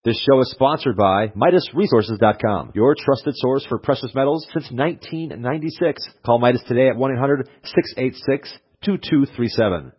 This show is sponsored by MidasResources.com, your trusted source for precious metals since 1996. Call Midas today at 1-800-686-2237.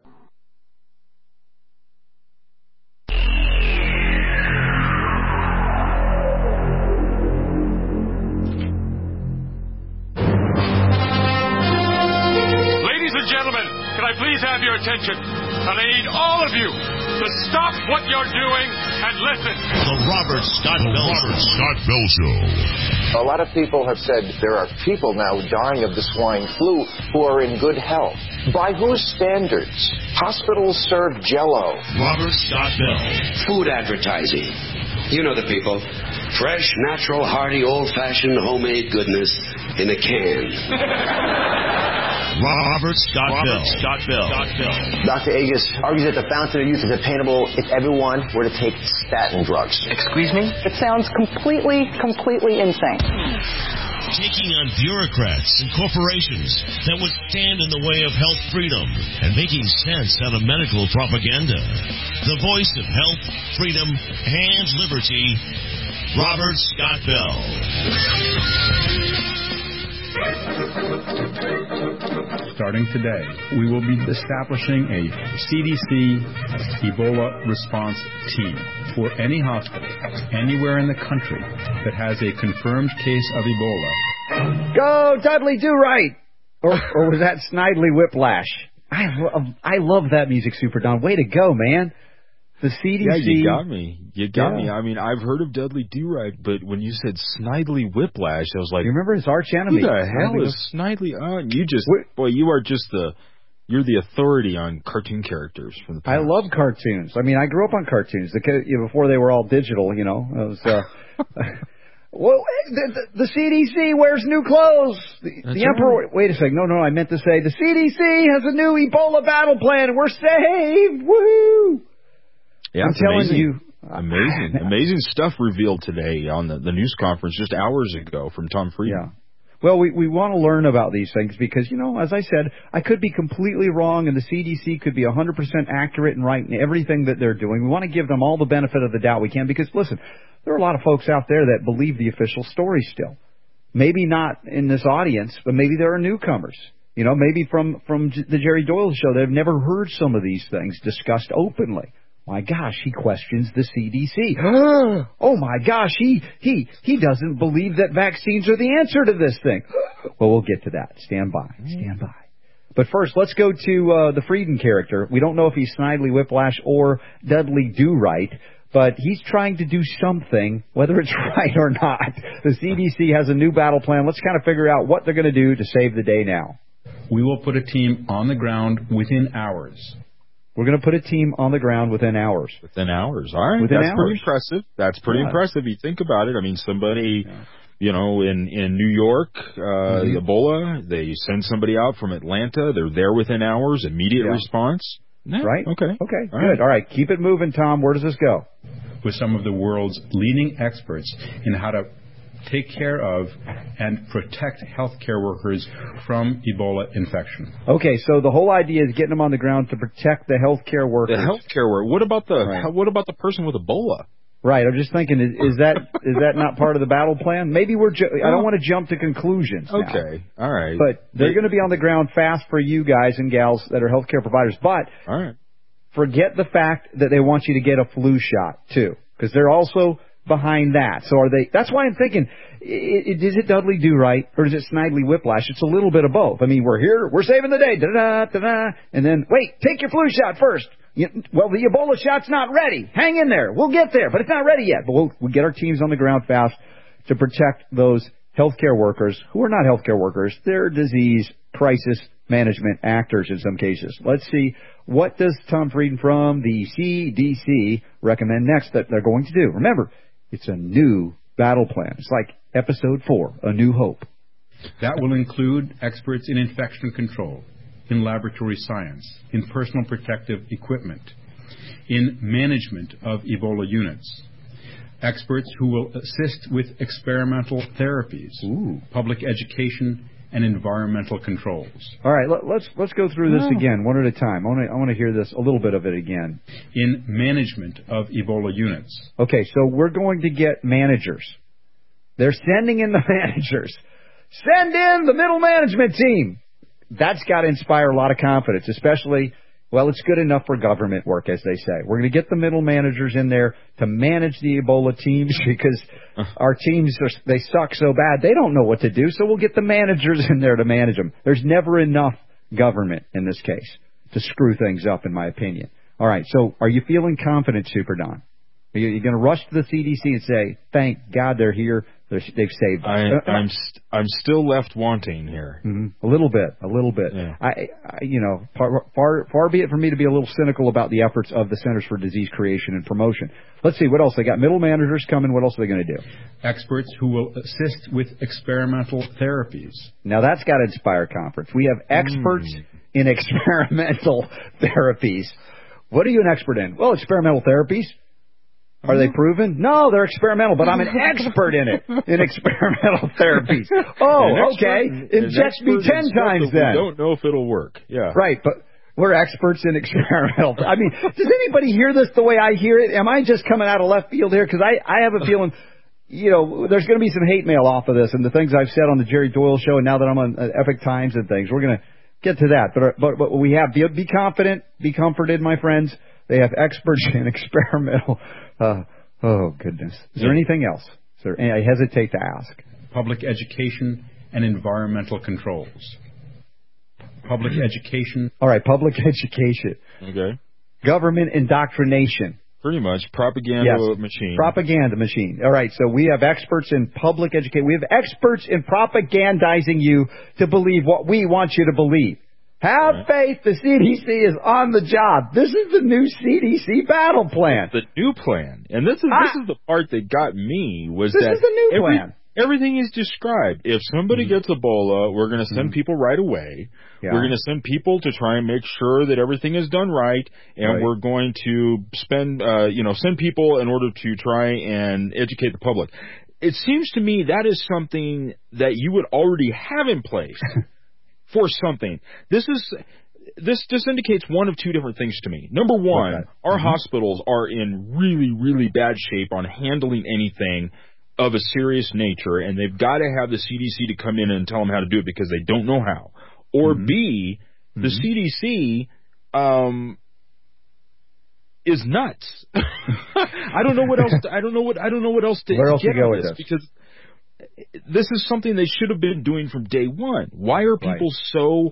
Ladies and gentlemen, can I please have your attention? And I need all of you to stop what you're doing and listen. The Robert Scott Bell Show. A lot of people have said there are people now dying of the swine flu who are in good health. By whose standards? Hospitals serve Jell-O. Robert Scott Bell. Food advertising. You know the people. Fresh, natural, hearty, old-fashioned, homemade goodness in a can. Robert Scott Bell. Dr. Agus argues that the fountain of youth is attainable if everyone were to take statin drugs. Excuse me? It sounds completely insane. Taking on bureaucrats and corporations that would stand in the way of health freedom and making sense out of medical propaganda. The voice of health, freedom, and liberty, Robert Scott Bell. Starting today, we will be establishing a CDC Ebola response team for any hospital anywhere in the country that has a confirmed case of Ebola. Go, Dudley Do Right! Or was that Snidely Whiplash? I love that music, Super Don. Way to go, man. The CDC... Yeah, you got me. I mean, I've heard of Dudley Do-Right, but when you said Snidely Whiplash, I was like... You remember his arch enemy? Who the hell is Snidely? You're the authority on cartoon characters from the past. I love cartoons. I mean, I grew up on cartoons before they were all digital, you know. It was... Well, the CDC wears new clothes. The Emperor... Right. Wait a second. No, I meant to say the CDC has a new Ebola battle plan. We're saved. Woohoo! Yeah, I'm telling you. Amazing stuff revealed today on the news conference just hours ago from Tom Friedman. Yeah. Well, we want to learn about these things because, you know, as I said, I could be completely wrong and the CDC could be 100% accurate and right in everything that they're doing. We want to give them all the benefit of the doubt we can because, listen, there are a lot of folks out there that believe the official story still. Maybe not in this audience, but maybe there are newcomers. You know, maybe from the Jerry Doyle show, they've never heard some of these things discussed openly. My gosh, he questions the CDC. Oh my gosh, he doesn't believe that vaccines are the answer to this thing. Well, we'll get to that. Stand by. But first, let's go to the Frieden character. We don't know if he's Snidely Whiplash or Dudley Do-Right, but he's trying to do something, whether it's right or not. The CDC has a new battle plan. Let's kind of figure out what they're going to do to save the day now. We will put a team on the ground within hours. We're going to put a team on the ground within hours. Within hours. All right. That's pretty impressive. That's pretty impressive. You think about it. I mean, somebody, you know, in New York, Ebola, they send somebody out from Atlanta. They're there within hours. Immediate response. Yeah, right. Okay. Good. All right. Keep it moving, Tom. Where does this go? With some of the world's leading experts in how to take care of and protect healthcare workers from Ebola infection. Okay, so the whole idea is getting them on the ground to protect the healthcare workers. The healthcare worker. What about the person with Ebola? Right. I'm just thinking, is that not part of the battle plan? Maybe I don't want to jump to conclusions now. Okay. All right. But they're going to be on the ground fast for you guys and gals that are healthcare providers. But all right. Forget the fact that they want you to get a flu shot too, because they're also behind that. So are they? That's why I'm thinking, is it Dudley Do-Right or is it Snidely Whiplash? It's a little bit of both. I mean, we're here, we're saving the day, da-da-da-da-da, and then, wait, take your flu shot first. Well, the Ebola shot's not ready. Hang in there. We'll get there, but it's not ready yet. But we'll get our teams on the ground fast to protect those healthcare workers who are not healthcare workers. They're disease crisis management actors in some cases. Let's see, what does Tom Frieden from the CDC recommend next that they're going to do? Remember, it's a new battle plan. It's like Episode 4, A New Hope. That will include experts in infection control, in laboratory science, in personal protective equipment, in management of Ebola units, experts who will assist with experimental therapies, public education, and environmental controls. All right, let's go through this again, one at a time. I want to hear this, a little bit of it again. In management of Ebola units. Okay, so we're going to get managers. They're sending in the managers. Send in the middle management team. That's got to inspire a lot of confidence, especially, well, it's good enough for government work, as they say. We're going to get the middle managers in there to manage the Ebola teams because our teams, they suck so bad, they don't know what to do, so we'll get the managers in there to manage them. There's never enough government in this case to screw things up, in my opinion. All right, so are you feeling confident, Super Don? Are you going to rush to the CDC and say, thank God they're here, they've saved us? I'm still left wanting here. Mm-hmm. A little bit. Yeah. Far be it from me to be a little cynical about the efforts of the Centers for Disease Creation and Promotion. Let's see, what else? They got middle managers coming. What else are they going to do? Experts who will assist with experimental therapies. Now that's got to inspire confidence. We have experts in experimental therapies. What are you an expert in? Well, experimental therapies. Are they proven? No, they're experimental, but I'm an expert in it, in experimental therapies. Oh, okay. Inject me 10 times then. We don't know if it'll work. Yeah. Right, but we're experts in experimental. I mean, does anybody hear this the way I hear it? Am I just coming out of left field here? Because I have a feeling, there's going to be some hate mail off of this and the things I've said on the Jerry Doyle Show and now that I'm on Epic Times and things. We're going to get to that. But we have, be confident, be comforted, my friends. They have experts in experimental. Oh, goodness. Is there anything else? I hesitate to ask. Public education and environmental controls. Public education. All right, public education. Okay. Government indoctrination. Pretty much. Propaganda machine. Propaganda machine. All right, so we have experts in public education. We have experts in propagandizing you to believe what we want you to believe. Have faith, the CDC is on the job. This is the new CDC battle plan. The new plan. And this is the part that got me was this is the new plan. Everything is described. If somebody gets Ebola, we're going to send people right away. Yeah. We're going to send people to try and make sure that everything is done right, and we're going to send people in order to try and educate the public. It seems to me that is something that you would already have in place. For something. This indicates one of two different things to me. Number one, our hospitals are in really, really bad shape on handling anything of a serious nature, and they've got to have the CDC to come in and tell them how to do it because they don't know how. Or B, the CDC is nuts. I don't know what else. I don't know what else to. Where else to go with this? Because this is something they should have been doing from day one. Why are people so,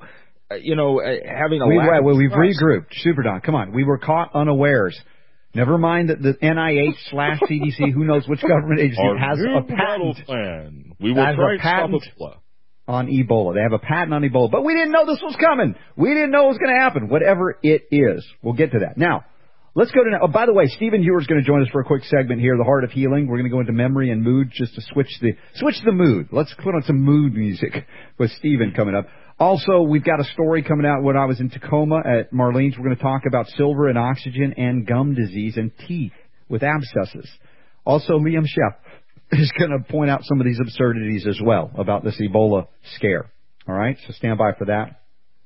having a lack of we've regrouped. Super Don, come on. We were caught unawares. Never mind that the NIH/CDC, who knows which government agency, has a patent. Plan. We will try to stop Ebola. On Ebola. They have a patent on Ebola. But we didn't know this was coming. We didn't know it was going to happen. Whatever it is. We'll get to that. Now, let's go to... by the way, Stephen Hewer is going to join us for a quick segment here, The Heart of Healing. We're going to go into memory and mood just to switch the mood. Let's put on some mood music with Stephen coming up. Also, we've got a story coming out when I was in Tacoma at Marlene's. We're going to talk about silver and oxygen and gum disease and teeth with abscesses. Also, Liam Sheff is going to point out some of these absurdities as well about this Ebola scare. All right, so stand by for that.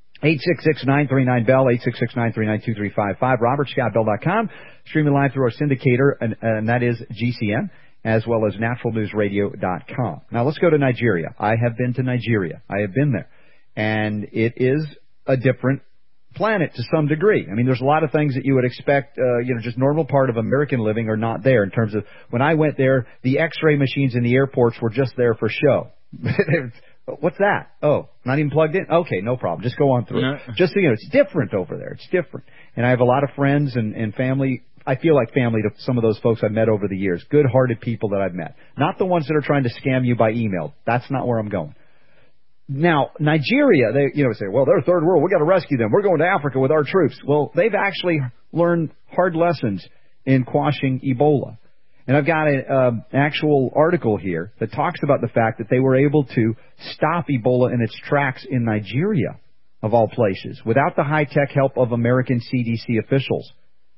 866-939-BELL, 866-939-2355, robertscottbell.com, streaming live through our syndicator, and that is GCN, as well as naturalnewsradio.com. Now, let's go to Nigeria. I have been to Nigeria. I have been there. And it is a different planet to some degree. I mean, there's a lot of things that you would expect, just normal part of American living are not there in terms of, when I went there, the x-ray machines in the airports were just there for show. What's that? Oh, not even plugged in? Okay, no problem. Just go on through. No. Just so you know, it's different over there. It's different. And I have a lot of friends and family. I feel like family to some of those folks I've met over the years. Good-hearted people that I've met. Not the ones that are trying to scam you by email. That's not where I'm going. Now, Nigeria, they say, well, they're third world. We got to rescue them. We're going to Africa with our troops. Well, they've actually learned hard lessons in quashing Ebola. And I've got an actual article here that talks about the fact that they were able to stop Ebola in its tracks in Nigeria, of all places, without the high-tech help of American CDC officials.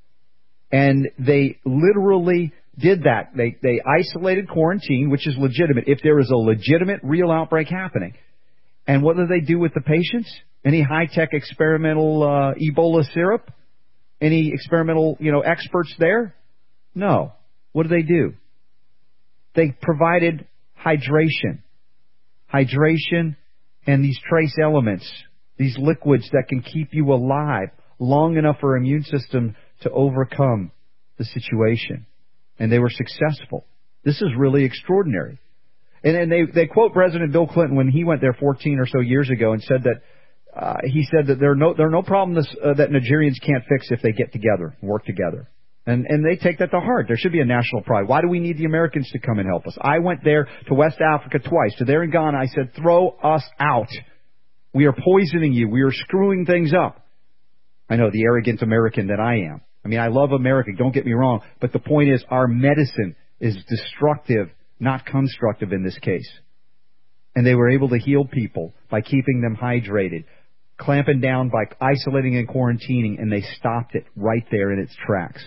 And they literally did that. They isolated quarantine, which is legitimate. If there is a legitimate, real outbreak happening, And what do they do with the patients? Any high-tech experimental Ebola syrup? Any experimental, experts there? No. What do? They provided hydration. Hydration and these trace elements, these liquids that can keep you alive long enough for our immune system to overcome the situation. And they were successful. This is really extraordinary. And they quote President Bill Clinton when he went there 14 or so years ago and said that he said that there are no problems that Nigerians can't fix if they get together and work together. And they take that to heart. There should be a national pride. Why do we need the Americans to come and help us? I went there to West Africa twice. To there in Ghana, I said, throw us out. We are poisoning you. We are screwing things up. I know, the arrogant American that I am. I mean, I love America, don't get me wrong. But the point is, our medicine is destructive, not constructive in this case. And they were able to heal people by keeping them hydrated, clamping down by isolating and quarantining, and they stopped it right there in its tracks.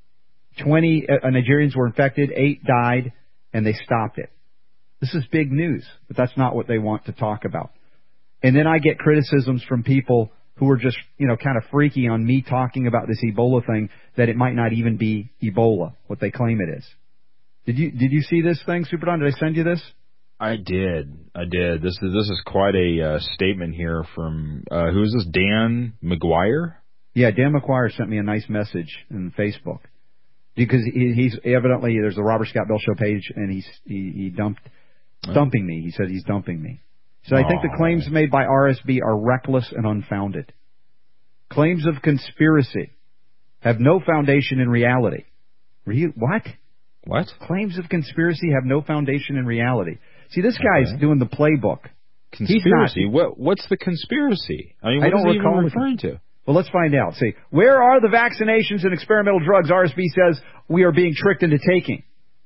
20 Nigerians were infected, 8 died, and they stopped it. This is big news, but that's not what they want to talk about. And then I get criticisms from people who are just, kind of freaky on me talking about this Ebola thing, that it might not even be Ebola, what they claim it is. Did you see this thing, Super Don? Did I send you this? I did. This is quite a statement here from, who is this, Dan McGuire? Yeah, Dan McGuire sent me a nice message in Facebook. Because he's evidently, there's the Robert Scott Bell Show page, and he's dumping me. He said he's dumping me. So I think the claims made by RSV are reckless and unfounded. Claims of conspiracy have no foundation in reality. What? What? Claims of conspiracy have no foundation in reality. See, this guy's doing the playbook. Conspiracy? What's the conspiracy? I mean, what is he even referring to? Well, let's find out. See, where are the vaccinations and experimental drugs RSV says we are being tricked into taking?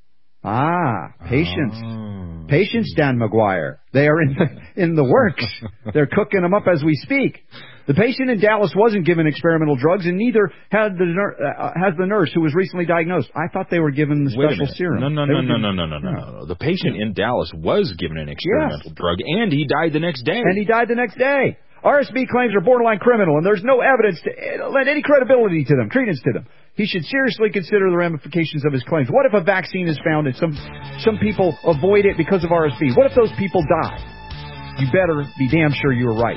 Patients. Oh. Patients, Dan McGuire. They are in the works. They're cooking them up as we speak. The patient in Dallas wasn't given experimental drugs, and neither has the nurse who was recently diagnosed. I thought they were given the special serum. No. The patient in Dallas was given an experimental drug, and he died the next day. RSV claims are borderline criminal, and there's no evidence to lend any credibility to them, credence to them. He should seriously consider the ramifications of his claims. What if a vaccine is found and some people avoid it because of RSV? What if those people die? You better be damn sure you're right.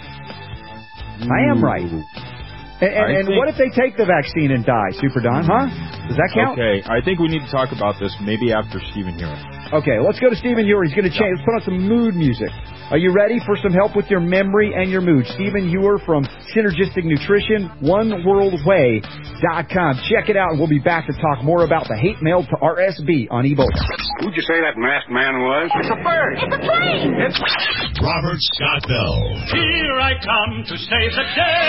I am right. And what if they take the vaccine and die, Super Don, huh? Does that count? Okay, I think we need to talk about this maybe after Stephen Hewer. Okay, let's go to Stephen Hewer. He's going to change. Let's put on some mood music. Are you ready for some help with your memory and your mood? Stephen Hewer from Synergistic Nutrition, OneWorldWay.com. Check it out, and we'll be back to talk more about the hate mail to RSV on Ebola. Who'd you say that masked man was? It's a bird. It's a plane. It's Robert Scott Bell. Here I come to save the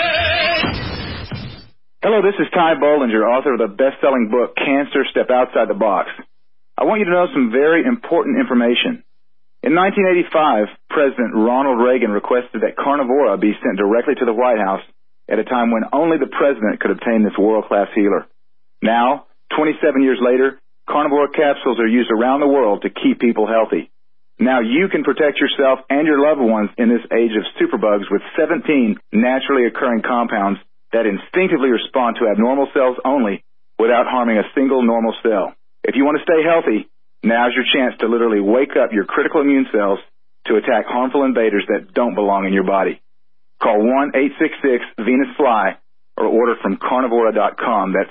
day. Hello, this is Ty Bollinger, author of the best-selling book, Cancer, Step Outside the Box. I want you to know some very important information. In 1985, President Ronald Reagan requested that Carnivora be sent directly to the White House at a time when only the president could obtain this world-class healer. Now, 27 years later, Carnivora capsules are used around the world to keep people healthy. Now you can protect yourself and your loved ones in this age of superbugs with 17 naturally occurring compounds that instinctively respond to abnormal cells only without harming a single normal cell. If you want to stay healthy, now's your chance to literally wake up your critical immune cells to attack harmful invaders that don't belong in your body. Call 1-866-VENUS-FLY or order from Carnivora.com. That's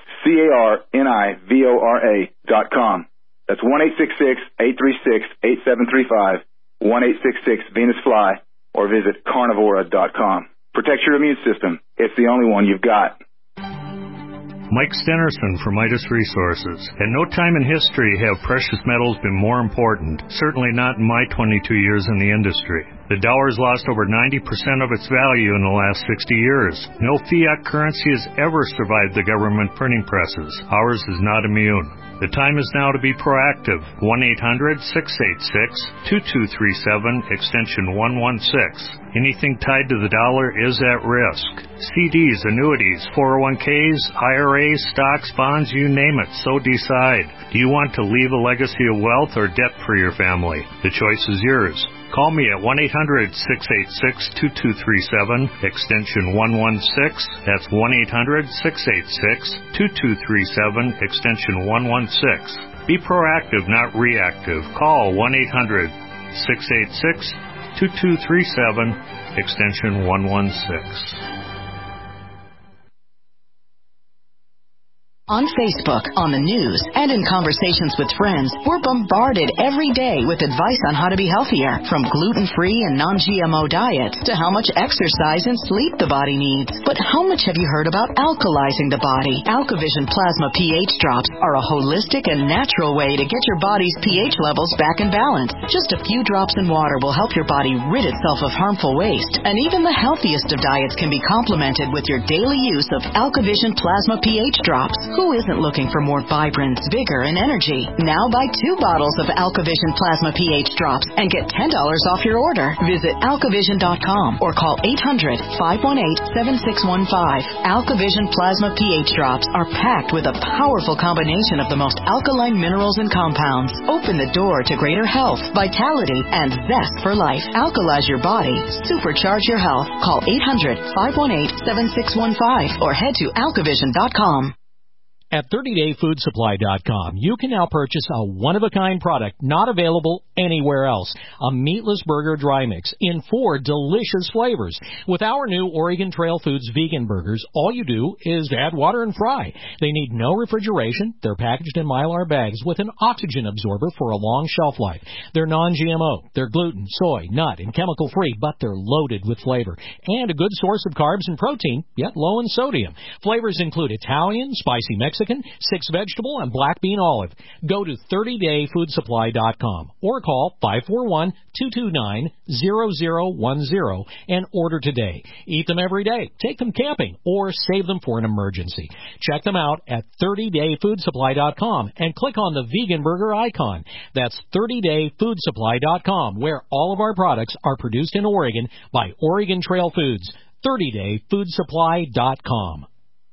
CARNIVORA.com. That's 1-866-836-8735, 1-866-VENUS-FLY, or visit Carnivora.com. Protect your immune system. It's the only one you've got. Mike Stenerson from Midas Resources. At no time in history have precious metals been more important, certainly not in my 22 years in the industry. The dollar has lost over 90% of its value in the last 60 years. No fiat currency has ever survived the government printing presses. Ours is not immune. The time is now to be proactive. 1-800-686-2237, extension 116. Anything tied to the dollar is at risk. CDs, annuities, 401ks, IRAs, stocks, bonds, you name it, so decide. Do you want to leave a legacy of wealth or debt for your family? The choice is yours. Call me at 1-800-686-2237, extension 116. That's 1-800-686-2237, extension 116. Be proactive, not reactive. Call 1-800-686-2237, extension 116. On Facebook, on the news, and in conversations with friends, we're bombarded every day with advice on how to be healthier, from gluten-free and non-GMO diets to how much exercise and sleep the body needs. But how much have you heard about alkalizing the body? AlkaVision Plasma pH drops are a holistic and natural way to get your body's pH levels back in balance. Just a few drops in water will help your body rid itself of harmful waste. And even the healthiest of diets can be complemented with your daily use of AlkaVision Plasma pH drops. Who isn't looking for more vibrance, vigor, and energy? Now buy 2 bottles of AlkaVision Plasma pH drops and get $10 off your order. Visit AlkaVision.com or call 800-518-7615. AlkaVision Plasma pH drops are packed with a powerful combination of the most alkaline minerals and compounds. Open the door to greater health, vitality, and zest for life. Alkalize your body. Supercharge your health. Call 800-518-7615 or head to AlkaVision.com. At 30dayfoodsupply.com, you can now purchase a one-of-a-kind product not available anywhere else. A meatless burger dry mix in 4 delicious flavors. With our new Oregon Trail Foods vegan burgers, all you do is add water and fry. They need no refrigeration. They're packaged in Mylar bags with an oxygen absorber for a long shelf life. They're non-GMO. They're gluten, soy, nut, and chemical-free, but they're loaded with flavor. And a good source of carbs and protein, yet low in sodium. Flavors include Italian, spicy Mexican, 6 vegetable, and black bean olive. Go to 30dayfoodsupply.com or call 541-229-0010 and order today. Eat them every day, take them camping, or save them for an emergency. Check them out at 30dayfoodsupply.com and click on the vegan burger icon. That's 30dayfoodsupply.com, where all of our products are produced in Oregon by Oregon Trail Foods. 30dayfoodsupply.com.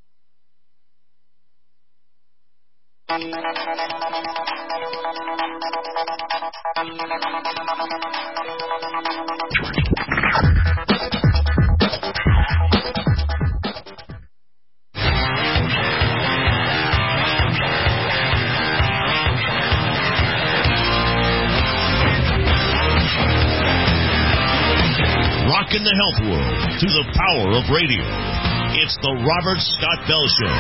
Rockin' the health world through the power of radio. It's the Robert Scott Bell Show.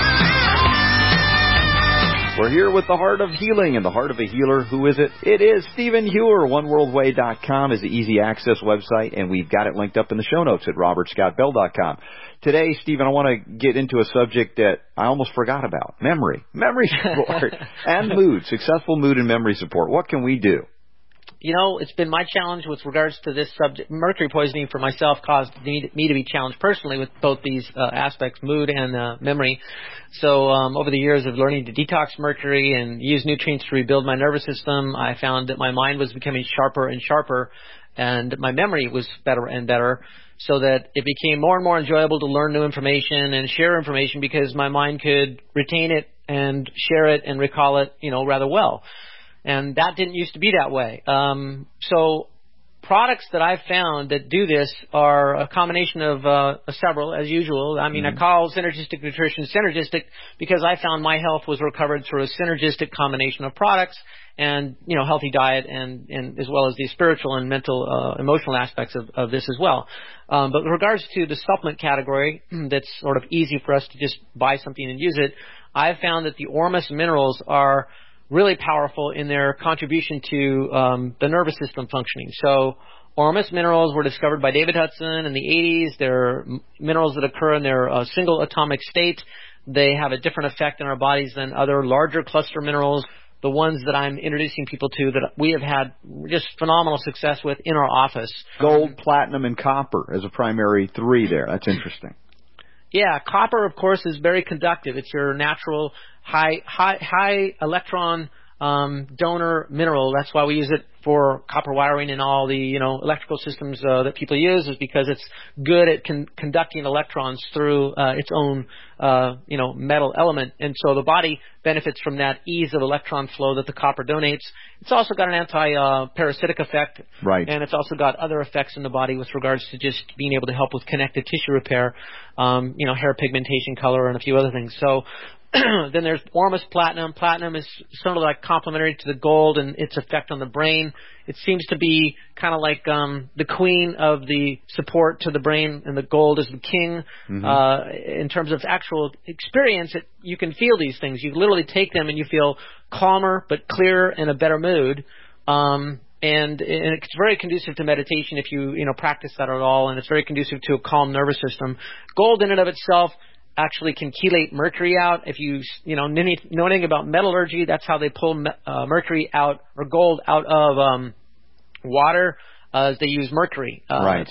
We're here with the Heart of Healing, and the Heart of a Healer, who is it? It is Stephen Hewer. OneWorldWay.com is the easy access website, and we've got it linked up in the show notes at RobertScottBell.com. Today, Stephen, I want to get into a subject that I almost forgot about. Memory support, and mood, successful mood and memory support. What can we do? You know, it's been my challenge with regards to this subject. Mercury poisoning for myself caused me to be challenged personally with both these aspects, mood and memory. So over the years of learning to detox mercury and use nutrients to rebuild my nervous system, I found that my mind was becoming sharper and sharper, and my memory was better and better, so that it became more and more enjoyable to learn new information and share information because my mind could retain it and share it and recall it, rather well. And that didn't used to be that way. So products that I've found that do this are a combination of several, as usual. I mean, I call Synergistic Nutrition synergistic because I found my health was recovered through a synergistic combination of products and, healthy diet and as well as the spiritual and mental, emotional aspects of this as well. But with regards to the supplement category, that's sort of easy for us to just buy something and use it, I've found that the Ormus minerals are really powerful in their contribution to the nervous system functioning. So Ormus minerals were discovered by David Hudson in the 80s. They're minerals that occur in their single atomic state. They have a different effect in our bodies than other larger cluster minerals, the ones that I'm introducing people to that we have had just phenomenal success with in our office. Gold, platinum, and copper as a primary 3 there. That's interesting. Yeah, copper, of course, is very conductive. It's your natural high electron donor mineral. That's why we use it for copper wiring and all the, electrical systems that people use, is because it's good at conducting electrons through its own, metal element. And so the body benefits from that ease of electron flow that the copper donates. It's also got an anti-parasitic effect. Right. And it's also got other effects in the body with regards to just being able to help with connective tissue repair, hair pigmentation, color, and a few other things. So then there's Ormus Platinum. Platinum is sort of like complementary to the gold and its effect on the brain. It seems to be kind of like the queen of the support to the brain, and the gold is the king. Mm-hmm. In terms of actual experience, you can feel these things. You literally take them and you feel calmer but clearer and a better mood. And it's very conducive to meditation if you practice that at all, and it's very conducive to a calm nervous system. Gold in and of itself actually can chelate mercury out. If you know anything about metallurgy, that's how they pull mercury out, or gold out of water. They use mercury. Right.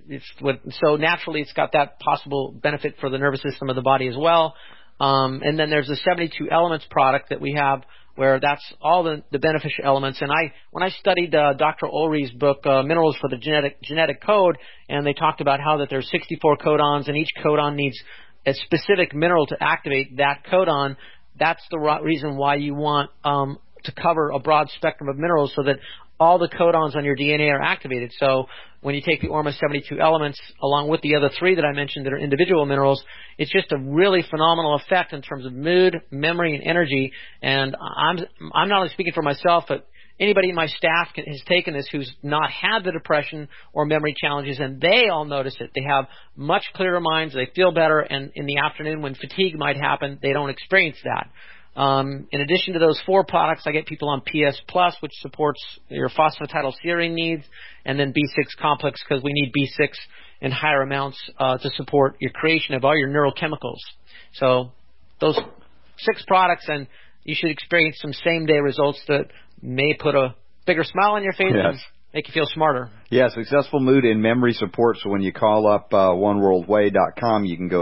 So naturally, it's got that possible benefit for the nervous system of the body as well. And then there's the 72 Elements product that we have, where that's all the beneficial elements. And when I studied Dr. Ulrich's book, Minerals for the Genetic Code, and they talked about how that there's 64 codons, and each codon needs a specific mineral to activate that codon. That's the reason why you want to cover a broad spectrum of minerals, so that all the codons on your DNA are activated. So when you take the Ormus 72 Elements along with the other three that I mentioned that are individual minerals, it's just a really phenomenal effect in terms of mood, memory, and energy. And I'm not only speaking for myself, but anybody in my staff has taken this who's not had the depression or memory challenges, and they all notice it. They have much clearer minds. They feel better, and in the afternoon when fatigue might happen, they don't experience that. In addition to those 4 products, I get people on PS Plus, which supports your phosphatidylserine needs, and then B6 complex, because we need B6 in higher amounts to support your creation of all your neurochemicals. So those 6 products, and you should experience some same-day results that may put a bigger smile on your face and make you feel smarter. Yeah, successful mood and memory support. So when you call up oneworldway.com, you can go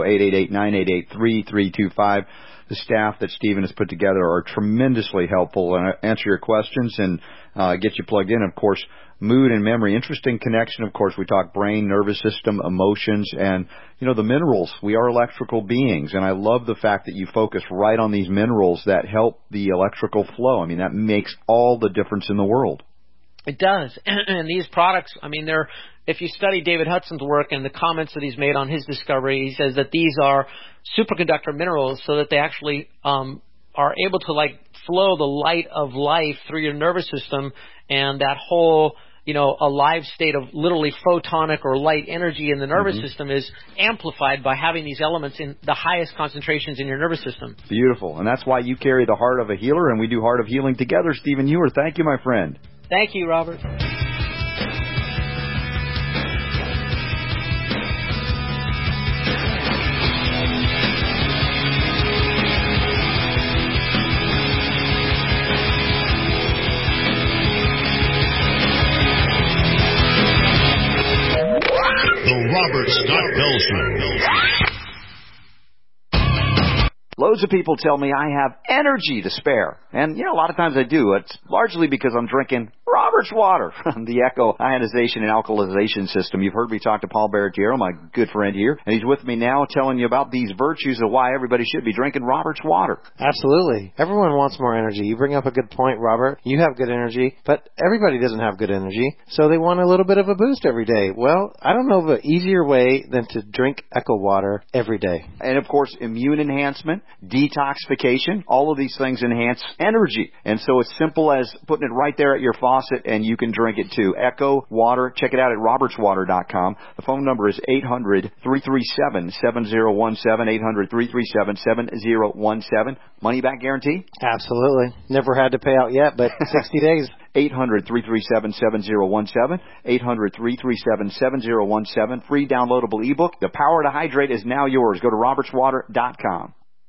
888-988-3325. The staff that Stephen has put together are tremendously helpful and answer your questions and get you plugged in. Of course, mood and memory, interesting connection. Of course, we talk brain, nervous system, emotions, and, the minerals. We are electrical beings, and I love the fact that you focus right on these minerals that help the electrical flow. I mean, that makes all the difference in the world. It does. And these products, if you study David Hudson's work and the comments that he's made on his discovery, he says that these are superconductor minerals, so that they actually are able to flow the light of life through your nervous system, and that whole alive state of literally photonic or light energy in the nervous system is amplified by having these elements in the highest concentrations in your nervous system. Beautiful. And that's why you carry the heart of a healer, and we do Heart of Healing together. Stephen Ewer, thank you, my friend. Thank you, Robert. The Robert Scott Bell Show. Loads of people tell me I have energy to spare. And, a lot of times I do. It's largely because I'm drinking Robert's water from the Echo ionization and alkalization system. You've heard me talk to Paul Barretiero, my good friend here, and he's with me now telling you about these virtues of why everybody should be drinking Robert's water. Absolutely. Everyone wants more energy. You bring up a good point, Robert. You have good energy, but everybody doesn't have good energy, so they want a little bit of a boost every day. Well, I don't know of an easier way than to drink Echo water every day. And, of course, immune enhancement, detoxification, all of these things enhance energy. And so it's simple as putting it right there at your faucet, and you can drink it too. Echo Water. Check it out at robertswater.com. The phone number is 800-337-7017, 800-337-7017. Money back guarantee? Absolutely. Never had to pay out yet, but 60 days. 800-337-7017, 800-337-7017. Free downloadable ebook. The Power to Hydrate is now yours. Go to robertswater.com.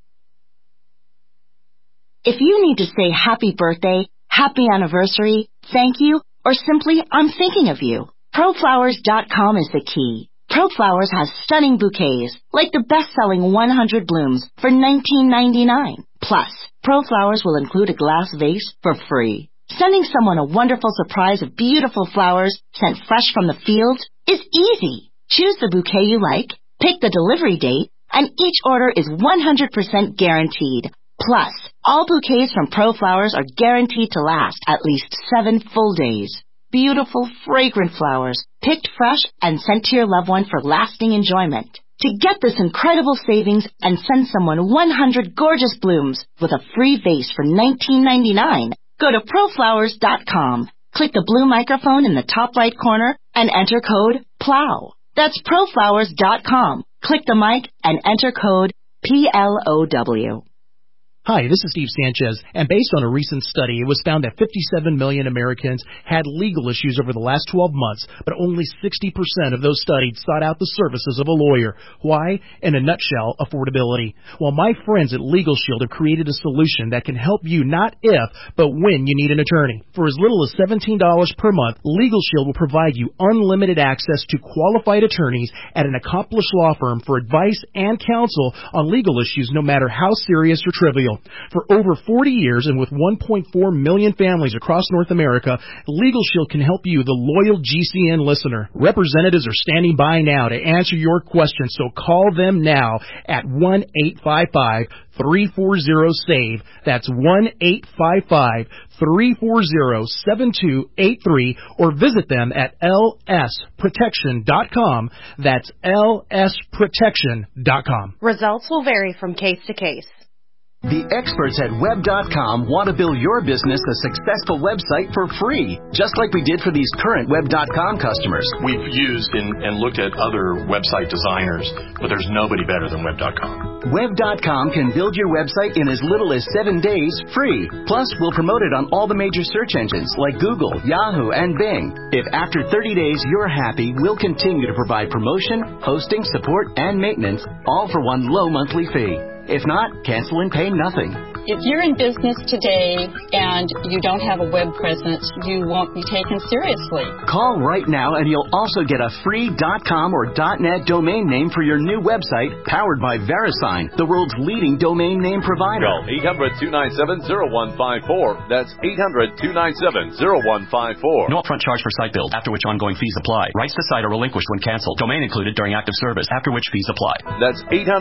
If you need to say happy birthday, happy anniversary, thank you, or simply I'm thinking of you, ProFlowers.com is the key. ProFlowers has stunning bouquets, like the best-selling 100 blooms for $19.99. Plus, ProFlowers will include a glass vase for free. Sending someone a wonderful surprise of beautiful flowers sent fresh from the fields is easy. Choose the bouquet you like, pick the delivery date, and each order is 100% guaranteed. Plus, all bouquets from ProFlowers are guaranteed to last at least 7 full days. Beautiful, fragrant flowers, picked fresh and sent to your loved one for lasting enjoyment. To get this incredible savings and send someone 100 gorgeous blooms with a free vase for $19.99, go to proflowers.com. Click the blue microphone in the top right corner and enter code PLOW. That's proflowers.com. Click the mic and enter code PLOW. Hi, this is Steve Sanchez, and based on a recent study, it was found that 57 million Americans had legal issues over the last 12 months, but only 60% of those studied sought out the services of a lawyer. Why? In a nutshell, affordability. Well, my friends at Legal Shield have created a solution that can help you not if, but when you need an attorney. For as little as $17 per month, Legal Shield will provide you unlimited access to qualified attorneys at an accomplished law firm for advice and counsel on legal issues, no matter how serious or trivial. For over 40 years and with 1.4 million families across North America, Legal Shield can help you, the loyal GCN listener. Representatives are standing by now to answer your questions, so call them now at 1-855-340-SAVE. That's 1-855-340-7283, or visit them at lsprotection.com. That's lsprotection.com. Results will vary from case to case. The experts at Web.com want to build your business a successful website for free, just like we did for these current Web.com customers. We've used and looked at other website designers, but there's nobody better than Web.com. Web.com can build your website in as little as 7 days free. Plus, we'll promote it on all the major search engines like Google, Yahoo, and Bing. If after 30 days you're happy, we'll continue to provide promotion, hosting, support, and maintenance, all for one low monthly fee. If not, cancel and pay nothing. If you're in business today and you don't have a web presence, you won't be taken seriously. Call right now and you'll also get a free .com or .net domain name for your new website, powered by VeriSign, the world's leading domain name provider. Call 800-297-0154. That's 800-297-0154. No upfront charge for site build, after which ongoing fees apply. Rights to site are relinquished when canceled. Domain included during active service, after which fees apply. That's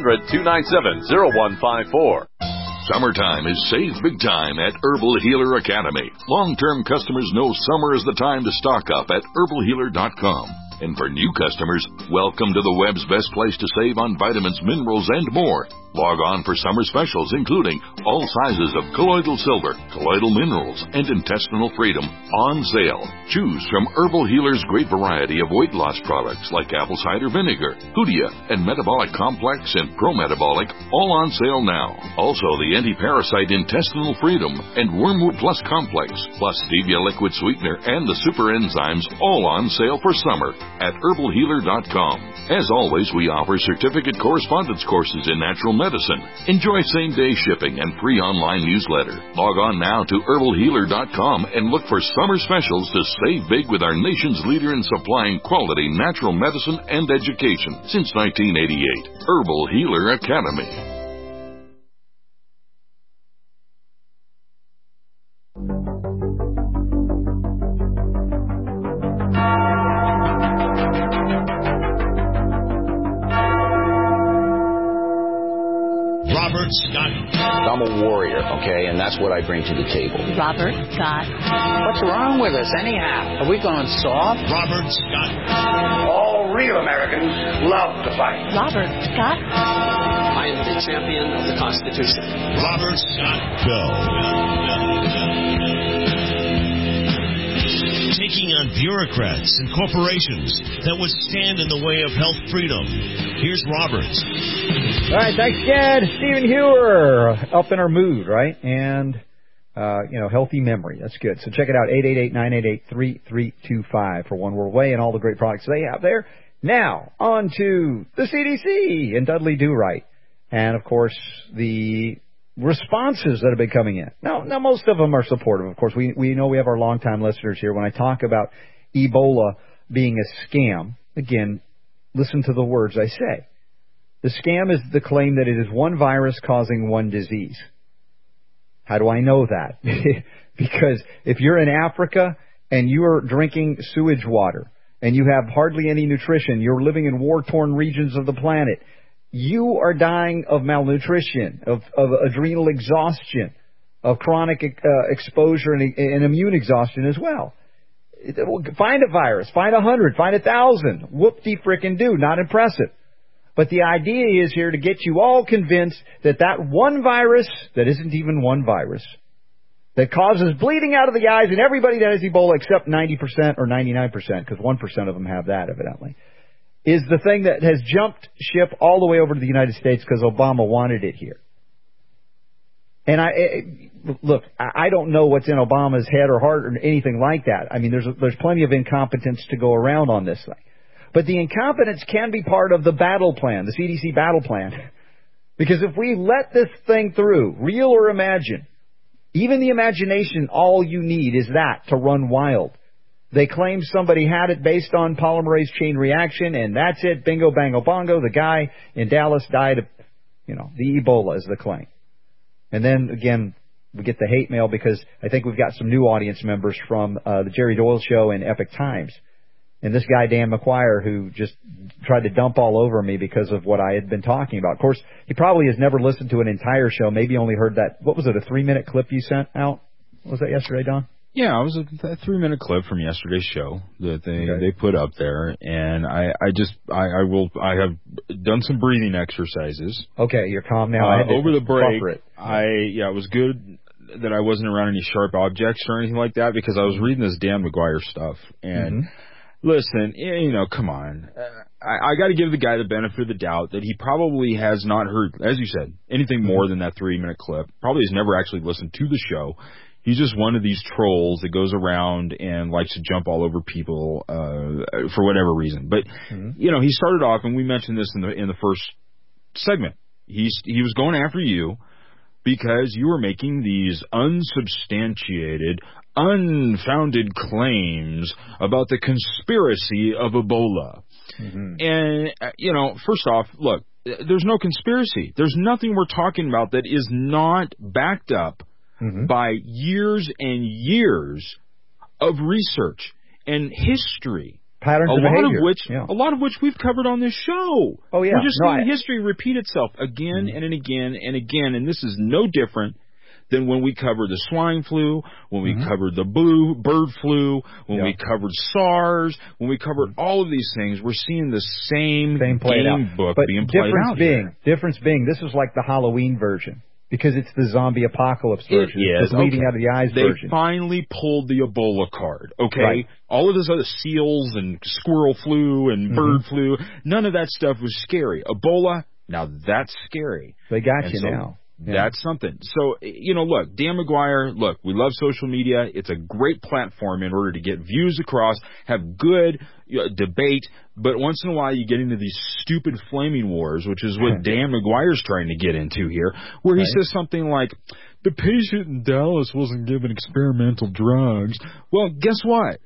800-297-0154. Summertime is save big time at Herbal Healer Academy. Long-term customers know summer is the time to stock up at herbalhealer.com. And for new customers, welcome to the web's best place to save on vitamins, minerals, and more. Log on for summer specials, including all sizes of colloidal silver, colloidal minerals, and intestinal freedom on sale. Choose from Herbal Healer's great variety of weight loss products like apple cider vinegar, Hoodia, and Metabolic Complex and Pro-Metabolic, all on sale now. Also, the anti-parasite intestinal freedom and Wormwood Plus Complex, plus Stevia liquid sweetener and the super enzymes, all on sale for summer at herbalhealer.com. As always, we offer certificate correspondence courses in natural medicine. Enjoy same-day shipping and free online newsletter. Log on now to herbalhealer.com and look for summer specials to save big with our nation's leader in supplying quality natural medicine and education since 1988. Herbal Healer Academy. Robert Scott. I'm a warrior, okay, and that's what I bring to the table. Robert Scott. What's wrong with us, anyhow? Have we gone soft? Robert Scott. All real Americans love to fight. Robert Scott. I am the champion of the Constitution. Robert Scott. Go. Taking on bureaucrats and corporations that would stand in the way of health freedom. Here's Robert. All right, thanks again, Stephen Hewer. Up in our mood, right? And, healthy memory. That's good. So check it out, 888-988-3325 for One World Way and all the great products they have there. Now, on to the CDC and Dudley Do Right. And, of course, the responses that have been coming in. Now, most of them are supportive. Of course, we know we have our longtime listeners here. When I talk about Ebola being a scam, again, listen to the words I say. The scam is the claim that it is one virus causing one disease. How do I know that? Because if you're in Africa and you are drinking sewage water and you have hardly any nutrition, you're living in war-torn regions of the planet, you are dying of malnutrition, of adrenal exhaustion, of chronic exposure and immune exhaustion as well. Find a virus, find 100, find 1,000. Whoop-de-frickin-do, not impressive. But the idea is here to get you all convinced that one virus, that isn't even one virus, that causes bleeding out of the eyes in everybody that has Ebola except 90% or 99%, because 1% of them have that evidently, is the thing that has jumped ship all the way over to the United States because Obama wanted it here. And I don't know what's in Obama's head or heart or anything like that. I mean, there's plenty of incompetence to go around on this thing. But the incompetence can be part of the battle plan, the CDC battle plan. Because if we let this thing through, real or imagine, even the imagination, all you need is that to run wild. They claim somebody had it based on polymerase chain reaction, and that's it, bingo, bango, bongo. The guy in Dallas died of, the Ebola is the claim. And then, again, we get the hate mail because I think we've got some new audience members from the Jerry Doyle Show and Epic Times. And this guy, Dan McGuire, who just tried to dump all over me because of what I had been talking about. Of course, he probably has never listened to an entire show, maybe only heard that, what was it, a 3-minute clip you sent out? What was that yesterday, Don? Yeah, it was a 3-minute clip from yesterday's show that they put up there, and I have done some breathing exercises. Okay, you're calm now. I had to over the break. It. It was good that I wasn't around any sharp objects or anything like that because I was reading this Dan McGuire stuff, and listen, come on. I got to give the guy the benefit of the doubt that he probably has not heard, as you said, anything more than that 3-minute clip. Probably has never actually listened to the show. He's just one of these trolls that goes around and likes to jump all over people for whatever reason. But he started off, and we mentioned this in the first segment. He was going after you because you were making these unsubstantiated, unfounded claims about the conspiracy of Ebola. And first off, look, there's no conspiracy. There's nothing we're talking about that is not backed up by years and years of research and history. Patterns of behavior. A lot of which we've covered on this show. Oh, yeah. We're just seeing history repeat itself again and again and again, and this is no different than when we covered the swine flu, when we covered the bird flu, when we covered SARS, when we covered all of these things. We're seeing the same game book being played out. Difference being, this is like the Halloween version. Because it's the zombie apocalypse version. It's the bleeding out of the eyes version. They finally pulled the Ebola card, okay? Right. All of those other seals and squirrel flu and bird flu, none of that stuff was scary. Ebola, now that's scary. They got you now. That's something. So, look, Dan McGuire, we love social media. It's a great platform in order to get views across, have good debate, but once in a while you get into these stupid flaming wars, which is what Dan McGuire's trying to get into here, where he says something like, the patient in Dallas wasn't given experimental drugs. Well, guess what?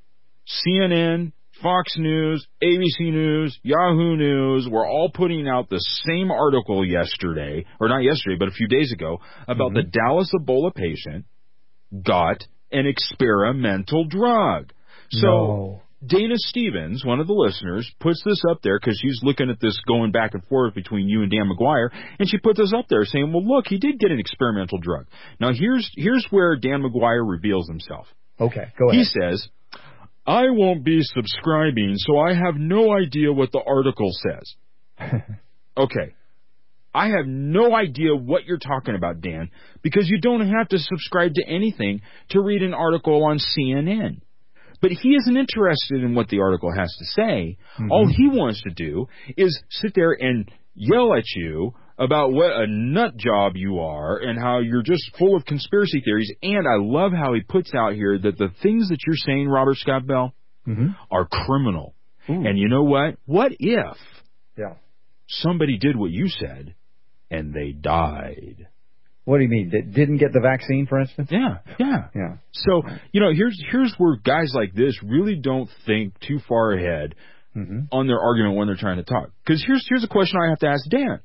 CNN, Fox News, ABC News, Yahoo News were all putting out the same article yesterday, or not yesterday, but a few days ago, about the Dallas Ebola patient got an experimental drug. So Dana Stevens, one of the listeners, puts this up there because she's looking at this going back and forth between you and Dan McGuire, and she put this up there saying, well, look, he did get an experimental drug. Now, here's where Dan McGuire reveals himself. Okay, go ahead. He says, I won't be subscribing, so I have no idea what the article says. Okay. I have no idea what you're talking about, Dan, because you don't have to subscribe to anything to read an article on CNN. But he isn't interested in what the article has to say. All he wants to do is sit there and yell at you about what a nut job you are and how you're just full of conspiracy theories. And I love how he puts out here that the things that you're saying, Robert Scott Bell, are criminal. And you know what? What if somebody did what you said and they died? What do you mean? Didn't get the vaccine, for instance? Yeah. So, here's where guys like this really don't think too far ahead on their argument when they're trying to talk. Because here's a question I have to ask Dan.